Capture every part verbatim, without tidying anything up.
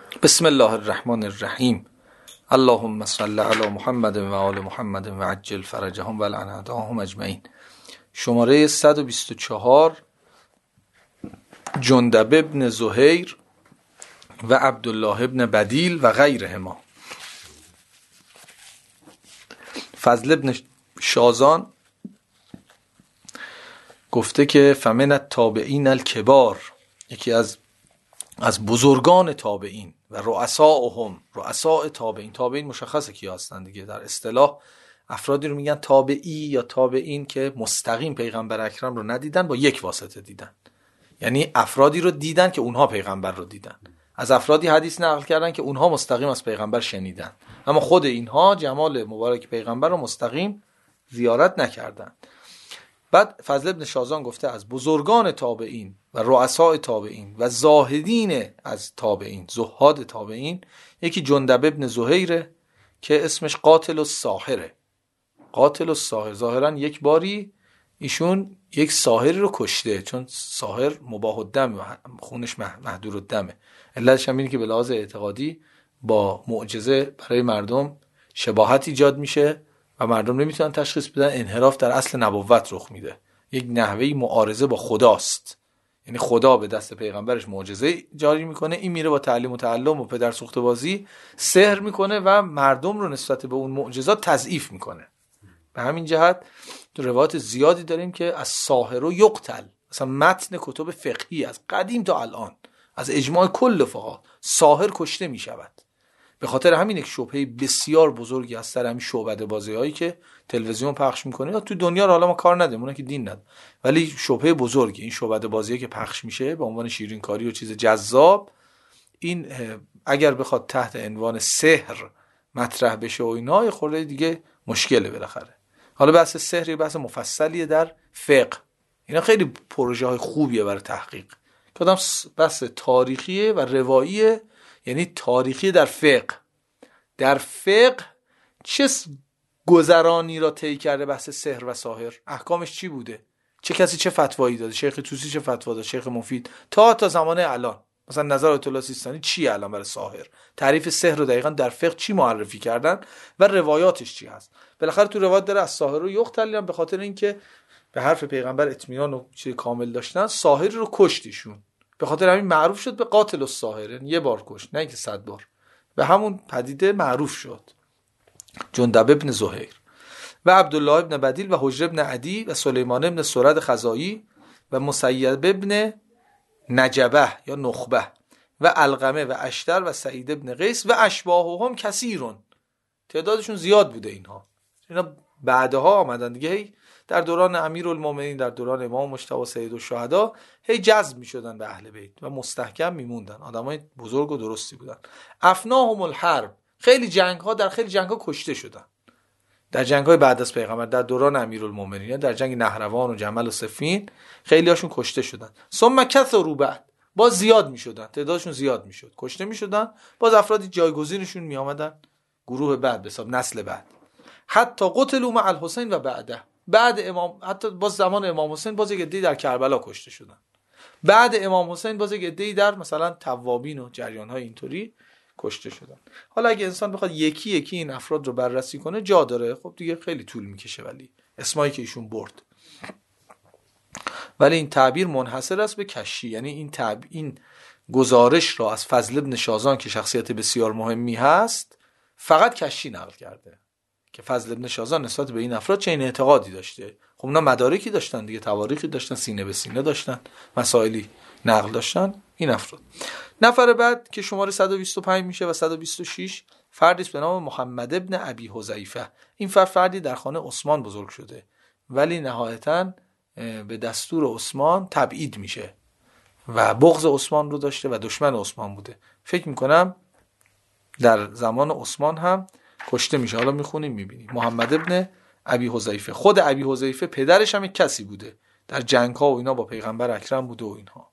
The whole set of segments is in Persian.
بسم الله الرحمن الرحیم. اللهم صل علی محمد و آل محمد و عجل فرجهم و لعن اعداءهم اجمعین. شماره صد و بیست و چهار، جندب بن زهیر و عبدالله بن بدیل و غیرهما. فضل بن شازان گفته که فمن التابعین الکبار، یکی از از بزرگان تابعین و رؤساهم، رؤساء تابعین. تابعین مشخصه کی هستن دیگه، در اصطلاح افرادی رو میگن تابعی یا تابعین که مستقیم پیغمبر اکرم رو ندیدن، با یک واسطه دیدن. یعنی افرادی رو دیدن که اونها پیغمبر رو دیدن، از افرادی حدیث نقل کردن که اونها مستقیم از پیغمبر شنیدن، اما خود اینها جمال مبارک پیغمبر رو مستقیم زیارت نکردن. بعد فضل ابن شازان گفته از بزرگان تابعین و رؤساء تابعین و زاهدین از تابعین، زهاد تابعین، یکی جندب ابن زهیره که اسمش قاتل الساحره. قاتل الساحر، ظاهرا یک باری ایشون یک ساحری رو کشته، چون ساحر مباح الدم، خونش محدور الدمه. علتش هم اینه که به لحاظ اعتقادی با معجزه برای مردم شباهت ایجاد میشه و مردم نمیتونن تشخیص بدن، انحراف در اصل نبوت رخ میده، یک نحوهی معارضه با خداست. یعنی خدا به دست پیغمبرش معجزه جاری میکنه، این میره با تعلیم و تعلم و پدر سوخته بازی سحر میکنه و مردم رو نسبت به اون معجزات تضعیف میکنه. به همین جهت تو روایات زیادی داریم که از ساحر و یقتل، مثلا متن کتب فقهی از قدیم تا الان از اجماع کل فقها ساحر کشته میشود. به خاطر همین یک شبهه بسیار بزرگی از سر همین شعبده بازی هایی که تلویزیون پخش میکنه یا تو دنیا رو حالا ما کار نداریم، اونا که دین نداره، ولی شبهه بزرگی این شعبده بازی که پخش میشه به عنوان شیرین کاری و چیز جذاب، این اگر بخواد تحت عنوان سحر مطرح بشه و اینا یه خورده دیگه مشکله بالاخره. حالا بحث سحر یه بحث مفصلیه در فقه، اینا خیلی پروژه های خوبیه برای تحقیق. کدام بحث تاریخیه و رواییه، یعنی تاریخی در فقه. در فقه چه گذرانی را طی کرده بحث سحر و ساحر، احکامش چی بوده، چه کسی چه فتوایی داده، شیخ طوسی چه فتوا داده، شیخ مفید، تا تا زمان الان مثلا نظر آیت الله سیستانی چی الان برای ساحر، تعریف سحر رو دقیقاً در فقه چی معرفی کردن و روایاتش چی هست. بالاخره تو روایت داره از ساحر رو یقتل، به خاطر اینکه به حرف پیغمبر اطمینان و چیز کامل داشتن، ساحر رو کشتیشون، به خاطر همین معروف شد به قاتل الساحر، یعنی یه بار کشت نه اینکه صد بار، به همون پدیده معروف شد. جندب ابن زهیر و عبدالله ابن بدیل و حجر ابن عدی و سلیمان ابن سرد خزائی و مسیب ابن نجبه یا نخبه و علقمه و اشتر و سعید ابن قیس و اشباههم کثیرون، تعدادشون زیاد بوده. اینها اینا بعدها آمدن دیگه، در دوران امیرالمومنین، در دوران امام مجتبی سید الشهدا هی جذب می‌شدن به اهل بیت و مستحکم میموندن، آدمای بزرگ و درستی بودن. افناهم الحرب، خیلی جنگ‌ها در خیلی جنگ‌ها کشته شدن، در جنگ‌های بعد از پیغمبر، در دوران امیرالمومنین، در جنگ نهروان و جمل و صفین خیلی هاشون کشته شدن. ثم کثروا بعد، باز زیاد می‌شدن، تعدادشون زیاد می‌شد، کشته می‌شدن، باز افرادی جایگزینشون می‌آمدن، گروه بعد به حساب نسل بعد. حتی قتلوا مع الحسین و بعده، بعد امام، حتی باز زمان امام حسین باز یک عده‌ای در کربلا کشته شدن، بعد امام حسین باز یک عده‌ای در مثلا توابین و جریان‌های اینطوری کشته شدن. حالا اگه انسان بخواد یکی یکی این افراد رو بررسی کنه جا داره، خب دیگه خیلی طول میکشه، ولی اسمایی که ایشون برد، ولی این تعبیر منحصر است به کشی، یعنی این تعبیر، این گزارش را از فضل ابن شازان که شخصیت بسیار مهمی هست فقط کشی نقل کرده که فضل ابن شازان نسبت به این افراد چه این اعتقادی داشته. خب اونا مدارکی داشتن دیگه، تواریخی داشتن، سینه به سینه داشتن، مسائلی نقل داشتن این افراد. نفر بعد که شماره صد و بیست و پنج میشه و صد و بیست و شش، فردی است به نام محمد ابن ابی حذیفه. این فرد فردی در خانه عثمان بزرگ شده ولی نهایتاً به دستور عثمان تبعید میشه و بغض عثمان رو داشته و دشمن عثمان بوده. فکر میکنم در زمان عثمان هم کشته میشه. حالا میخونیم میبینیم. محمد ابن ابی حذیفه، خود ابی حذیفه پدرش هم یک کسی بوده، در جنگ ها و اینا با پیغمبر اکرم بوده و اینها.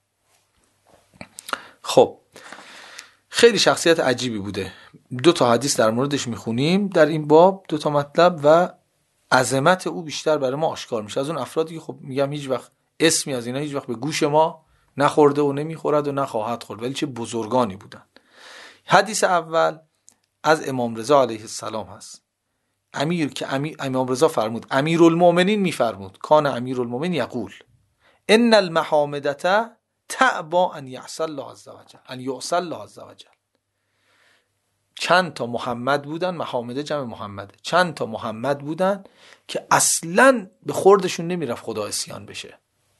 خب خیلی شخصیت عجیبی بوده. دو تا حدیث در موردش میخونیم در این باب، دو تا مطلب، و عظمت او بیشتر برای ما آشکار میشه. از اون افرادی که خب میگم هیچ وقت اسمی از اینا هیچ وقت به گوش ما نخورده و نمیخورد و نخواهد خورد، ولی چه بزرگانی بودن. حدیث اول از امام رضا علیه السلام هست. امیر که امیر امام رضا فرمود، امیرالمومنین میفرمود، کان امیرالمومنین یقول ان المحامدة تعبا ان یعصی الله عز وجل ان یعصی الله عز وجل. چند تا محمد بودن، محامده جمع محمده، چند تا محمد بودن که اصلاً به خوردشون نمیرفت خدا عصیان بشه.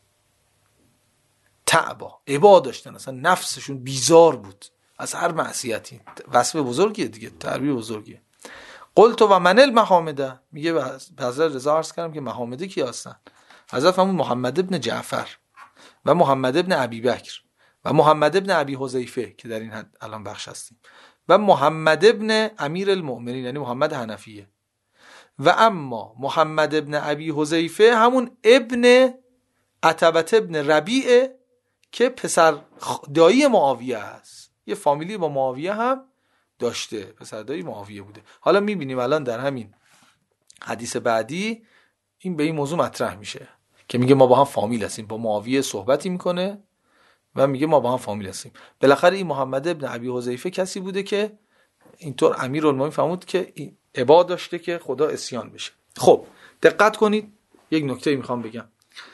تعبا، عبا داشتن، اصلا نفسشون بیزار بود از هر معصیتی. وصف بزرگیه دیگه، تربیه بزرگیه. قلت و من المحامده، میگه به حضرت رضا عرض کردم که محامده کی هستن؟ حضرت فرمود محمد ابن جعفر و محمد ابن ابی بکر و محمد ابن ابی حذیفه که در این حد الان بخش هستیم و محمد ابن امیر المؤمنین یعنی محمد حنفیه. و اما محمد ابن ابی حذیفه همون ابن عتبه ابن ربیعه که پسر دایی معاویه هست، یه فامیلی با معاویه هم داشته، پسر دایی معاویه بوده. حالا میبینیم الان در همین حدیث بعدی این به این موضوع مطرح میشه که میگه ما با هم فامیل هستیم، با معاویه صحبتی میکنه و میگه ما با هم فامیل هستیم. بالاخره این محمد ابن ابی حذیفه کسی بوده که اینطور امیرالمومنین فرمود که این عبا داشته که خدا عصیان بشه. خب دقت کنید، یک نکته میخوام بگم.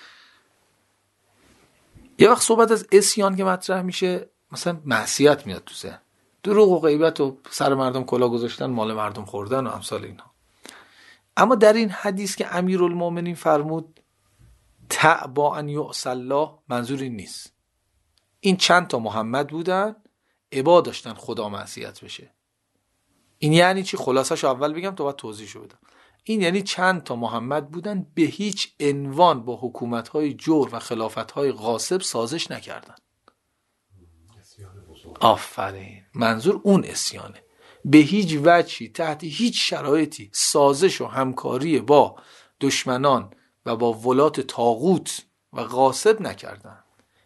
یه وقت صحبت از عصیان که مطرح میشه مثلا معصیت میاد تو ذهن، دروغ و غیبت و سر مردم کلا گذاشتن، مال مردم خوردن و امثال اینها. اما در این حدیث که امیرالمومنین فرمود تعبا ان یعصی الله، منظور این نیست. این چند تا محمد بودن عبا داشتن خدا معصیت بشه. این یعنی چی؟ خلاصش اول بگم تو بعد توضیحشو بدم. این یعنی چند تا محمد بودن به هیچ عنوان با حکومت‌های جور و خلافت‌های غاصب سازش نکردن. آفرین، منظور اون عصیانه. به هیچ وجهی تحت هیچ شرایطی سازش و همکاری با دشمنان و با ولات طاغوت و غاصب نکردن.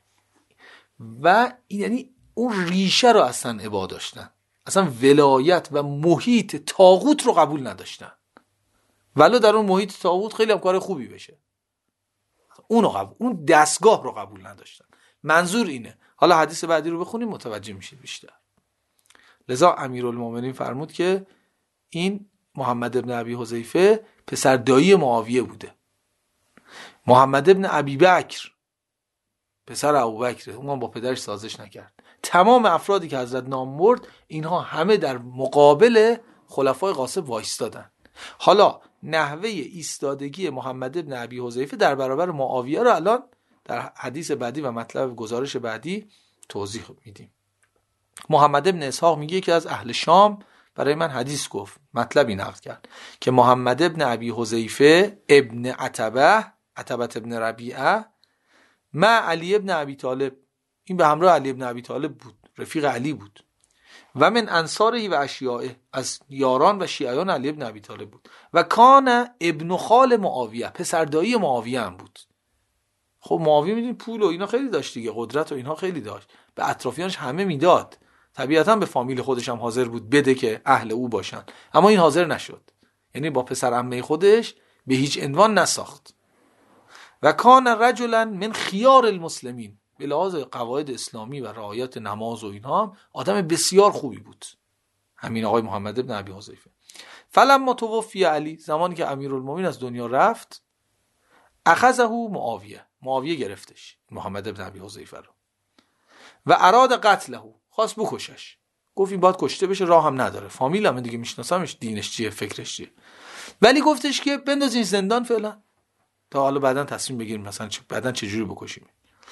و این یعنی اون ریشه رو اصلا عبا داشتن، اصلا ولایت و محیط طاغوت رو قبول نداشتن، ولو در اون محیط طاغوت خیلی هم کار خوبی بشه، اون رو قبول، اون دستگاه رو قبول نداشتن. منظور اینه. حالا حدیث بعدی رو بخونیم متوجه میشید بیشتر. لذا امیرالمومنین فرمود که این محمد ابن ابی حذیفه پسر دایی معاویه بوده. محمد ابن ابی بکر پسر ابوبکر، اون با پدرش سازش نکرد. تمام افرادی که حضرت نام برد اینها همه در مقابل خلفای غاصب وایستادن. حالا نحوه ایستادگی محمد ابن ابی حذیفه در برابر معاویه رو الان در حدیث بعدی و مطلب گزارش بعدی توضیح میدیم. محمد ابن اسحاق میگه که از اهل شام برای من حدیث گفت، مطلبی نقل کرد که محمد ابن ابی حذیفه ابن عتبه عتبه ابن ربیعه مع علی ابن ابی طالب، این به همراه علی ابن ابی طالب بود، رفیق علی بود، و من انصاره و اشیاءه، از یاران و شیعیان علی ابن ابی طالب بود، و کان ابن خال معاویه، پسردایی معاویه هم بود. خب معاویه میدونی پول و اینا خیلی داشت دیگه، قدرت و اینها خیلی داشت، به اطرافیانش همه میداد، طبیعتا به فامیل خودش هم حاضر بود بده که اهل او باشن، اما این حاضر نشد، یعنی با پسر عمه خودش به هیچ عنوان نساخت. و کان رجلا من خیار المسلمین، به لحاظ قواعد اسلامی و رعایت نماز و اینها هم آدم بسیار خوبی بود همین آقای محمد ابن ابی حذیفه. فلما توفی علی، زمانی که امیرالمومنین از دنیا رفت، اخذه معاویه، معاویه گرفتش محمد ابن ابی حذیفه رو و اراد قتله، خواست بکشش، گفت این باید کشته بشه، راه هم نداره، فامیل هم دیگه میشناسمش، دینش چیه، فکرش چیه، ولی گفتش که بندازین زندان فعلا تا حالا بعدن تصمیم بگیریم مثلا بعدن چجوری بکشیم.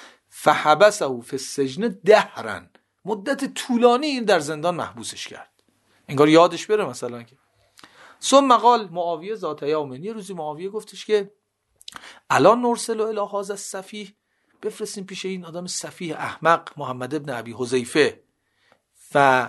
فحبسه فی السجن دهرا، مدت طولانی این در زندان محبوسش کرد، انگار یادش بره مثلا که. ثم قال معاویه ذات یوم، یه روزی معاویه گفتش که الان نرسل الی هذا السفیه، بفرستیم پیش این آدم سفیه احمق محمد ابن ابی حذیفه و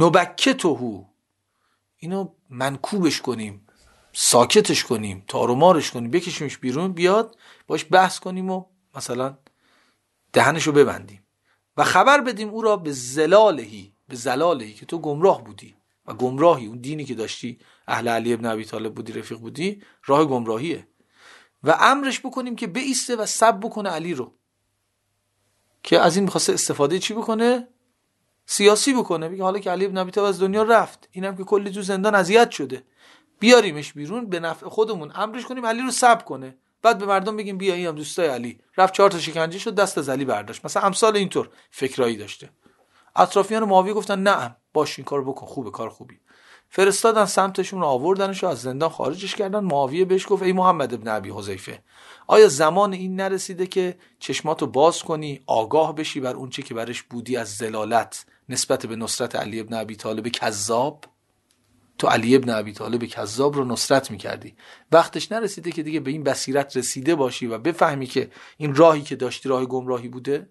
نبکته، اینو منکوبش کنیم، ساکتش کنیم، تارومارش کنیم، بکشیمش بیرون، بیاد باش بحث کنیم و مثلا دهنشو ببندیم و خبر بدیم او را به زلالهی، به زلالهی که تو گمراه بودی و گمراهی، اون دینی که داشتی اهل علی ابن ابی طالب بودی، رفیق بودی، راه گمراهیه، و امرش بکنیم که بایسته و سب بکنه علی رو، که از این میخواسته استفاده چی بکنه؟ سیاسی بکنه، بگه حالا که علی ابن ابی طالب از دنیا رفت، اینم که کلی تو زندان اذیت شده، بیاریمش بیرون به نفع خودمون، امرش کنیم علی رو صبر کنه، بعد به مردم بگیم بیا این هم دوستای علی رفت چهار تا شکنجه شد دست از علی برداشت. مثلا امثال اینطور فکرایی داشته. اطرافیان معاویه گفتن نه باش این کارو بکن، خوبه، کار خوبی. فرستادن سمتشون، آوردنش و از زندان خارجش کردن. معاویه بهش گفت ای محمد ابن ابی حذیفه، آیا زمان این نرسیده که چشماتو باز کنی، آگاه بشی بر اون چه که برش بودی از ضلالت نسبت به نصرت علی ابن ابی طالب کذاب؟ تو علی ابن ابی طالب کذاب رو نصرت میکردی، وقتش نرسیده که دیگه به این بصیرت رسیده باشی و بفهمی که این راهی که داشتی راه گمراهی بوده؟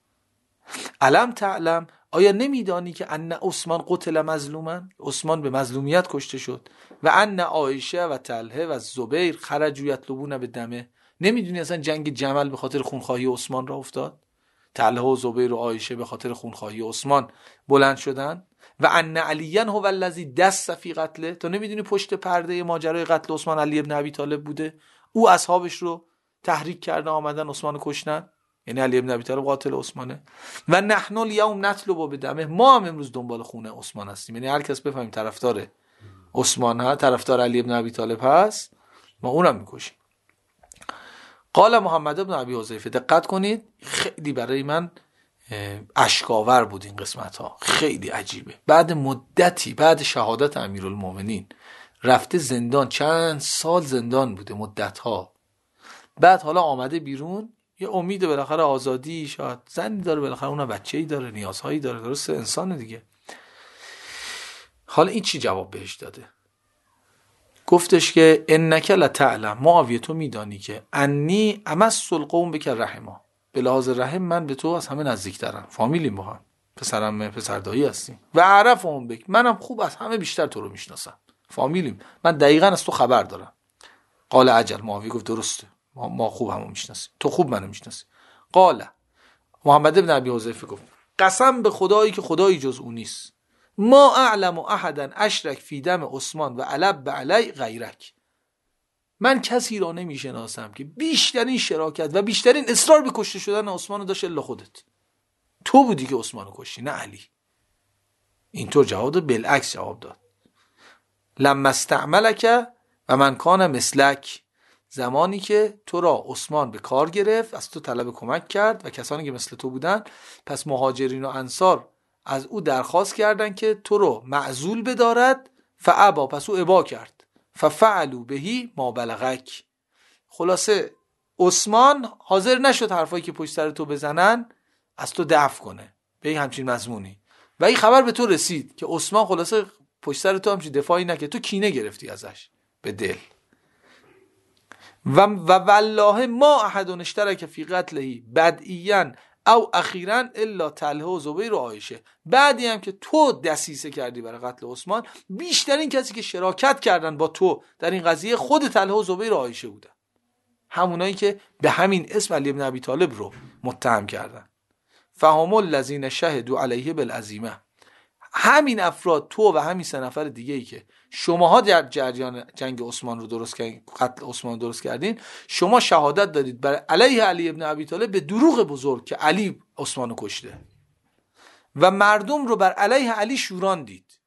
علم تعلم، آیا نمیدانی که ان عثمان قتل مظلوما، عثمان به مظلومیت کشته شد، و ان عایشه و طلحه و زبیر خرجوا یطلبون بدمه، نمیدونی اصلا جنگ جمل به خاطر خونخواهی عثمان را افتاد؟ طلحه و زبیر و عایشه به خاطر خونخواهی عثمان بلند شدن. و ان علیاً هو الذی دس فی قتله، تو نمیدونی پشت پرده ماجرای قتل عثمان علی ابن ابی طالب بوده؟ او اصحابش رو تحریک کرده آمدن عثمان رو کشتن، یعنی علی ابن ابی طالب قاتل عثمانه. و نحن الیوم نطلب بدمه، ما هم امروز دنبال خون عثمان هستیم، یعنی هر کس بفهمیم طرفدار عثمان ها، طرفدار علی ابن ابی طالب هست، ما اونم میکشیم. قال محمد ابن ابی حذیفه، دقت کنید خیلی برای من اشکاور بود این قسمت ها، خیلی عجیبه. بعد مدتی، بعد شهادت امیرالمومنین رفته زندان، چند سال زندان بوده، مدت ها، بعد حالا آمده بیرون، یه امید بالاخره آزادی، شاید زنی داره، بالاخره اونها بچه‌ای داره، نیازهایی داره، درسته انسان دیگه. حالا این چی جواب بهش داده؟ گفتش که انک لتعلم، معاویه تو میدانی که انی امس القوم بک رحما، به لحاظ رحم من به تو از همه نزدیکترم، فامیلیم با هم، پسرم پسردایی هستیم، و عرفهم بک، منم خوب از همه بیشتر تو رو میشناسم، فامیلیم، من دقیقاً از تو خبر دارم. قال اجل، معاویه گفت درسته، ما, ما خوب همو میشناسیم، تو خوب منو میشناسی. قال محمد ابن ابی حذیفه گفت قسم به خدایی که خدایی جز او نیست، ما اعلم احدا اشرک فی دم عثمان و علب علی غیرک، من کسی را نمیشناسم که بیشترین شراکت و بیشترین اصرار به کشته شدن عثمان رو داشت الا خودت. تو بودی که عثمان رو کشتی، نه علی. اینطور جواب داد، بالعکس جواب داد. لما استعملک و من کان مثلک، زمانی که تو را عثمان به کار گرفت، از تو طلب کمک کرد و کسانی که مثل تو بودن، پس مهاجرین و انصار از او درخواست کردند که تو رو معزول بدارد، فابا، پس او ابا کرد، ففعلوا بهی ما بلغک، خلاصه عثمان حاضر نشد حرفایی که پشت سر تو بزنن از تو دفع کنه به این همچین مضمونی، و این خبر به تو رسید که عثمان خلاصه پشت سر تو همچین دفاعی نکرد، تو کینه گرفتی ازش به دل. و و والله ما احد اشترک فی قتله بدئیا او اخیرا الا طلحه و زبیر و عایشه، بعدی هم که تو دسیسه کردی برای قتل عثمان، بیشترین کسی که شراکت کردن با تو در این قضیه خود طلحه و زبیر و عایشه بودن، همونایی که به همین اسم علی ابن ابی طالب رو متهم کردن. فهم الذین شهدوا علیه بالعزیمه، همین افراد، تو و همین سه نفر دیگه ای که شماها در جریان جنگ عثمان رو درست کردین، قتل عثمان رو درست کردین، شما شهادت دادید برای علیه علی ابن ابی طالب به دروغ بزرگ که علی عثمان رو کشته و مردم رو بر علیه علی شوراندید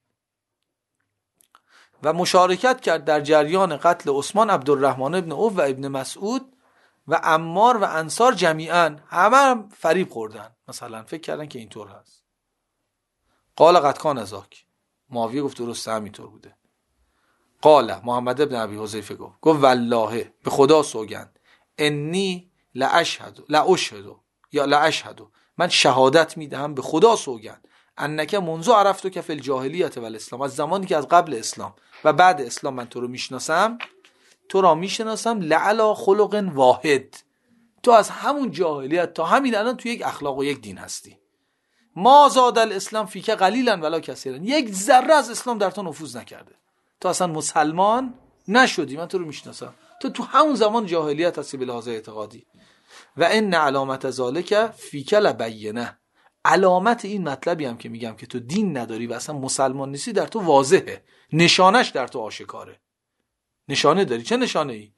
و مشارکت کرد در جریان قتل عثمان عبدالرحمن ابن عوف و ابن مسعود و عمار و انصار جمیعا، همه هم فریب خوردن، مثلا فکر کردن که اینطور هست. قال قد کان ذاک، معاویه گفت درسته همینطور بوده. قال محمد ابن ابی حذیفه گفت گفت والله، به خدا سوگند، انی لاشهد لاشهد یا لاشهد، من شهادت میدهم به خدا سوگند، انک منذ عرفتو که فی الجاهلیت و الاسلام، از زمانی که از قبل اسلام و بعد اسلام من تو رو میشناسم، تو را میشناسم، لعلا خلق واحد، تو از همون جاهلیت تا همین الان تو یک اخلاق و یک دین هستی. ما زاد الاسلام فیک قلیلا ولا کثیرا، یک ذره از اسلام در تو نفوذ نکرده، تو اصلا مسلمان نشدی، من تو رو میشناسم، تو تو همون زمان جاهلیت هستی به لحاظ اعتقادی. و ان علامت ذالک فیک لبینه، علامت این مطلبی هم که میگم که تو دین نداری و اصلا مسلمان نیستی در تو واضحه، نشانش در تو آشکاره. نشانه داری، چه نشانه ای؟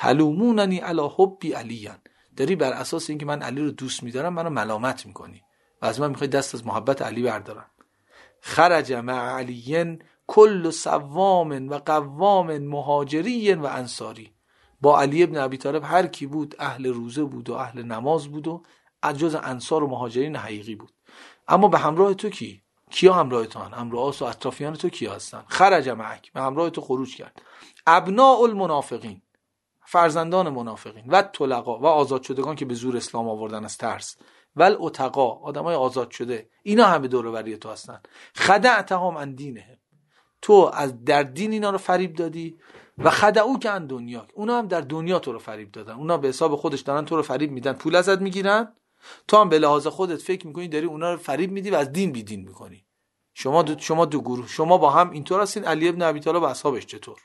تلوموننی علی حبی علیان، داری بر اساس اینکه من علی رو دوست میدارم منو ملامت میکنی، و از من میخوای دست از محبت علی بردارم. خرج مع علی کل صوام و قوام مهاجری و انصاری. با علی ابن ابی طالب هر کی بود اهل روزه بود و اهل نماز بود و از جز انصار و مهاجرین حقیقی بود. اما به همراه تو کی؟ کیا همراه تو هن؟ همراه و اطرافیان تو کیا هستن؟ خرج معک، به همراه تو خروج کرد. ابناء المنافقین، فرزندان منافقین، و طلقا، و آزاد شدگان که به زور اسلام آوردن از ترس، و الاتقا، آدمای آزاد شده، اینا همه دور و بری تو هستن. خدعتهم عن دینهم، تو از در دین اینا رو فریب دادی. و خدعوک عن دنیا، اونا هم در دنیا تو رو فریب دادن. اونا به حساب خودش دارن تو رو فریب میدن، پول ازت میگیرن، تو هم به لحاظ خودت فکر میکنی داری اونا رو فریب میدی و از دین بی دین میکنی. شما دو شما دو گروه، شما با هم اینطور هستین. علی ابن ابی طالب و اصحابش چطور؟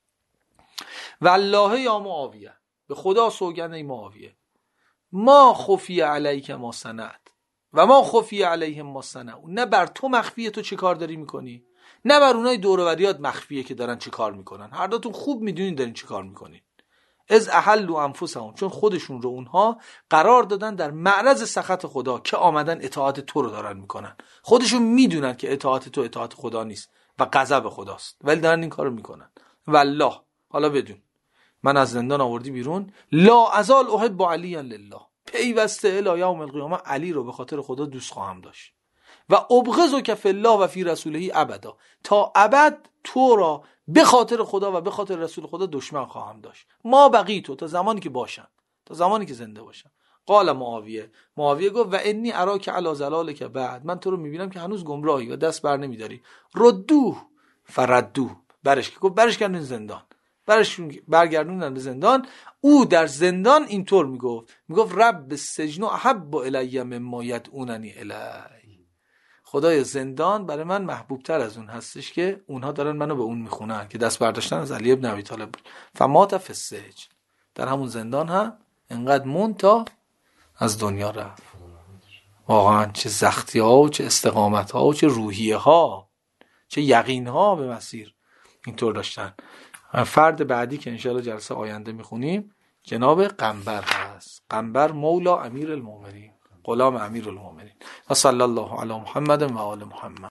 والله یا معاویه، به خدا سوگند ای معاویه، ما خفی علیک ما صنعت و ما خفی علیهم ما صنعوا. نه بر تو مخفیه تو چه کار داری میکنی، نه بر اونای دور و بریات مخفیه که دارن چه کار میکنن. هر دوتون خوب میدونین دارین چه کار میکنین. از احلوا انفسهم، چون خودشون رو اونها قرار دادن در معرض سخط خدا که آمدن اطاعت تو رو دارن میکنن. خودشون میدونن که اطاعت تو اطاعت خدا نیست و غضب خداست، ولی دارن این کارو میکنن. والله، حالا بدون من از زندان آوردی بیرون، لا ازال احب علی لله، پیوسته الی یوم القیامه علی رو به خاطر خدا دوست خواهم داشت. و ابغضک فی الله و فی رسوله ابدا، تا ابد تو را به خاطر خدا و به خاطر رسول خدا دشمن خواهم داشت. ما بقی تو، تا زمانی که باشم، تا زمانی که زنده باشم. قال معاویه، معاویه گفت و انی اراک علی ضلالک بعد، من تو رو میبینم که هنوز گمراهی و دست بر نمیداری. ردوه فردوه، برش که گفت برش کردن زندان، برش برگردوندن به زندان. او در زندان اینطور میگفت، میگفت رب السجن احب الی مما یدعوننی الی، خدای زندان برای من محبوب تر از اون هستش که اونها دارن منو به اون میخونن، که دست برداشتن از علی ابن ابی طالب بود. فمات فی السجن، در همون زندان هم انقدر موند تا از دنیا رفت. واقعا چه زختی ها و چه استقامت ها و چه روحیه ها، چه یقین ها به مسیر اینطور داشتن. فرد بعدی که انشاءالله جلسه آینده میخونیم جناب قنبر هست. قنبر مولا امیر المؤمنین، غلام امیر المؤمنین. و صلی الله علی محمد و آل محمد.